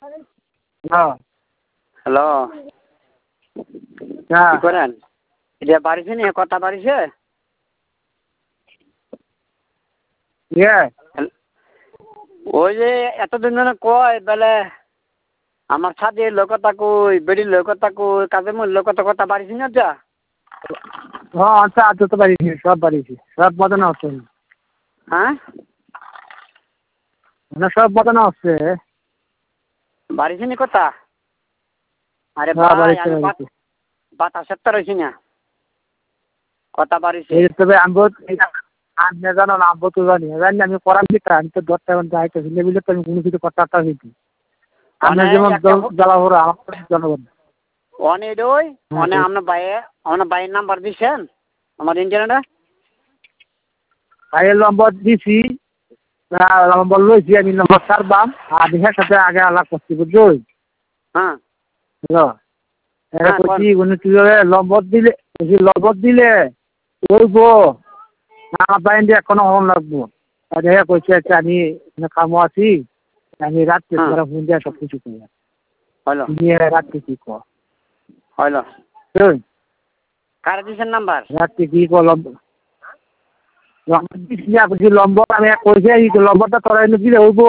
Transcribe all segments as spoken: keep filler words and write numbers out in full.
হ্যাঁ হ্যালো হ্যাঁ কি করেন এটা বাড়িছে নি কথা বাড়িছে ইয়ে ওই যে এতদিন ধরে কয় বেলে আমার সাথে লোকতা কই বেড়ির লোকতা কই কাজে মোর লোকতা কথা বাড়িছি না যা হ্যাঁ আচ্ছা আচ্ছা তো বাড়িছি সব বাড়িছি সব মতন হচ্ছে হ্যাঁ মানে সব মতন হচ্ছে বাড়িছি নি কথা আরে হ্যাঁ ভাই বাড়িছে আমি বাড়িছে বাতাসের তো রয়েছি না কথা বাড়িছে এই তবে আমি আমি জানো না আমি তো জানি জানি আমি করার দিকে আমি তো দশটা এখন যাইতে ভিলে ভিলে তো আমি কোনো কিছু কথাটা হইতি আমি যেমন জ্বালা ভরা আমার জনগণ অনেক ওই অনেক আপনার বাইরে আপনার বাইরের নাম্বার দিচ্ছেন আমার ইন্টারনেটে ভাইয়ের নম্বর দিছি নম্বর লইছি আমি নম্বর ছাড়বাম আর বিহার সাথে আগে আলাপ করছি বুঝলি হ্যাঁ হ্যালো এটা করছি উনি কি করে নম্বর দিলে নম্বর দিলে করব আমার বাইরে এখনো হন লাগবো দেখা করছি আচ্ছা আমি কামো আছি আমি রাত্রে তোরা ফোন দিয়ে সব কিছু করি হলো নিয়ে রাত্রে কি কর হলো বুঝলি কার দিচ্ছেন নাম্বার রাত্রে কি কর নম্বর নম্বর দিচ্ছি না বলছি নম্বর আমি কইছি নম্বরটা তোরা এনে দিলে হইবো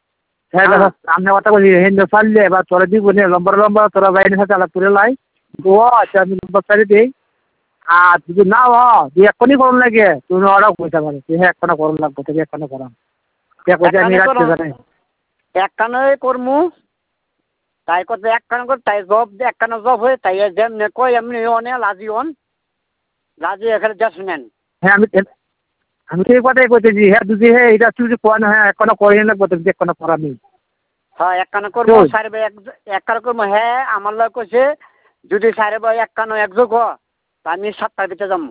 আমি কথা বলি হেন ছাড়লে এবার তোরা দিব নে নম্বর নম্বর তোরা বাইরের সাথে আলাপ করে লাই ও আচ্ছা আমি নম্বর ছাড়ি দিই আর যদি না হ তুই এক্ষুনি করুন লাগে তুমি ওরাও পয়সা পাবে তুই হ্যাঁ এক্ষণে করুন লাগবো তুই এক্ষণে করাম তুই কইছে আমি রাখতে জানাই এক কানে করমু তাই কথা এক কানে কর তাই জব এক কানে জব হয়ে তাই যেমনি কই এমনি অনে লাজি অন লাজি এখানে যা শুনেন হ্যাঁ আমি আমি তো এই কথাই কইতেছি হ্যাঁ যদি হ্যাঁ এটা যদি কোয়া না হ্যাঁ এক্ষণে করে লাগবো তুমি এক্ষণে করা নেই হ্যাঁ এক কানে করবো সাড়ে ভাই এক এক কানে করবো হ্যাঁ আমার লোক কইছে যদি সাড়ে ভাই এক কানে একযোগ হ আমি সাতটার ভিতরে যাবো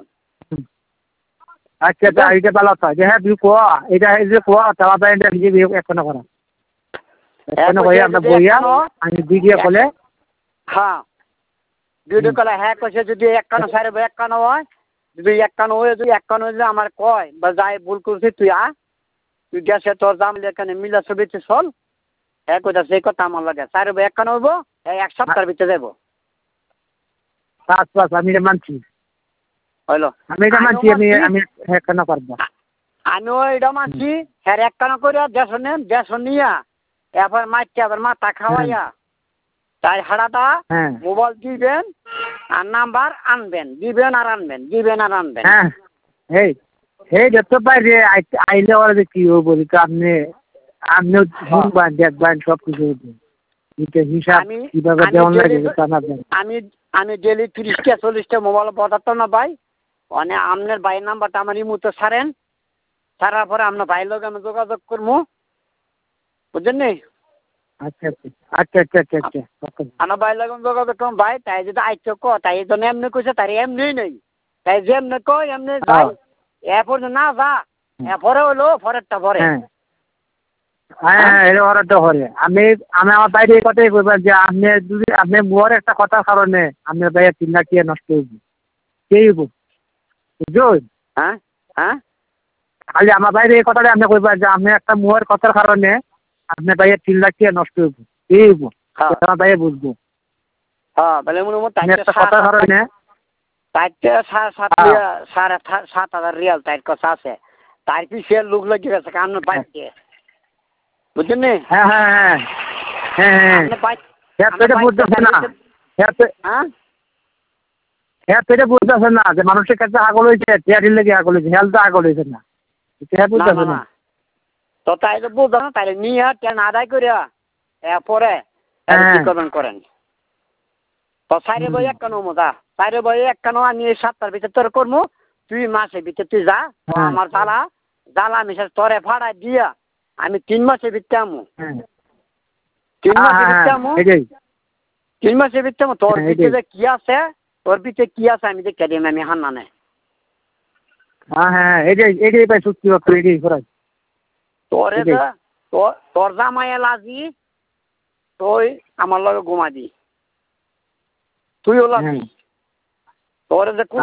আচ্ছা আচ্ছা এইটা ভালো কথা যে হ্যাঁ তুই কোয়া এটা এই যে কোয়া তারা তো এটা নিজে এক্ষণে করা এক্ষণে করে আমরা বইয়া আমি ভিডিও কলে হ্যাঁ ভিডিও কলে হ্যাঁ কইছে যদি এক কানে সাড়ে ভাই এক কানে হয় যদি এক কানে হয়ে যদি এক কানে হয়ে আমার কয় বা যাই ভুল করছি তুই আ তুই গেছে তোর দাম এখানে মিলা ছবিতে চল হ্যাঁ কইতা সেই কথা আমার লাগে সাড়ে ভাই এক কানে হইব এক সপ্তাহের ভিতরে যাবো পাঁচ পাঁচ আমি এটা মানছি হইলো আমি এটা মানছি আমি আমি এক্ষণে পারবো আমিও এটা মানছি হ্যাঁ এক কানে করে দেশ নেন দেশ নিয়া এরপর মাইকে আবার মাথা খাওয়াইয়া তাই হাড়াটা মোবাইল দিবেন আর নাম্বার আনবেন দিবেন আর আনবেন দিবেন আর আনবেন হ্যাঁ এই এই দেখতে পাই যে আইলে ওরা যে কি হবো আপনি আপনি শুনবেন দেখবেন সব কিছু হিসাব কিভাবে দেওয়ান লাগে আমি আমি ডেলি তিরিশটা চল্লিশটা মোবাইল বদাতো না ভাই মানে আপনার ভাইয়ের নাম্বারটা আমার ইমুতে ছাড়েন ছাড়ার পরে আপনার ভাইয়ের লোক আমি যোগাযোগ করবো বুঝছেন নি আচ্ছা আচ্ছা আচ্ছা আচ্ছা আচ্ছা আচ্ছা আমার ভাইয়ের লোক আমি যোগাযোগ করবো ভাই তাই যদি আইছো ক তাই তো এমনি কইছে তাই এমনি নেই তাই যেমনি কই এমনি যাই এরপর না যা এরপরে হলো পরেরটা পরে হ্যাঁ হ্যাঁ এটা ওরাটা হরে আমি আমি আমার বাইরে এই কথাই কইবার যে আপনি যদি আপনি মোর একটা কথার কারণে আপনার বাইরে তিন লাখ টাকা নষ্ট হইব কে হইব বুঝুন হ্যাঁ হ্যাঁ খালি আমার বাইরে এই কথাটা আপনি কইবার যে আপনি একটা মোয়ের কথার কারণে আপনার বাইরে তিন লাখ টাকা নষ্ট হইব কে হইব আমার বাইরে বুঝবো হ্যাঁ বলে মনে মতো একটা কথার কারণে তাইতে সাড়ে সাত সাড়ে সাত হাজার রিয়াল তাই কথা আছে তার পিছিয়ে লোক লেগে গেছে আপনার বাইকে বুঝছেন নি হ্যাঁ হ্যাঁ হ্যাঁ হ্যাঁ হ্যাঁ এটা বুঝতেছে না হ্যাঁ এটা বুঝতেছে না যে মানুষের কাছে আগল হয়েছে টিয়ারির লেগে আগল হয়েছে হেলথ আগল হয়েছে না এটা বুঝতেছে না তো তাই তো বুঝতো না তাই নিয়ে ট্রেন আদায় করিয়া এরপরে টিকটন করেন তো সাইরে বই এক কানো মজা সাইরে বই এক কানো আমি সাতটার ভিতরে তোর করবো তুই মাসের ভিতরে তুই যা আমার জ্বালা জ্বালা মিশে তোরে ভাড়া দিয়া আমি তিন মাসের ভিতরে আমু তিন মাসের ভিতরে আমু তিন মাসের ভিতরে আমু তোর ভিতরে কি আছে তোর ভিতরে কি আছে আমি দেখে দিই আমি হান্না নেই হ্যাঁ হ্যাঁ এটাই এটাই পাই সত্যি কথা এটাই করাই তোরে তোর জামাইয়া লাজি তুই আমার লগে ঘুমা দি তুইও লাগবি তোরে যে